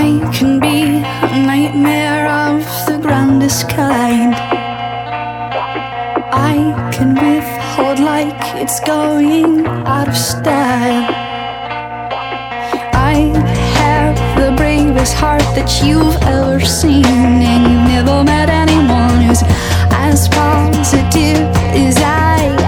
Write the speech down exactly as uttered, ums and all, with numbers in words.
I can be a nightmare of the grandest kind. I can withhold like it's going out of style. I have the bravest heart that you've ever seen, and you've never met anyone who's as positive as I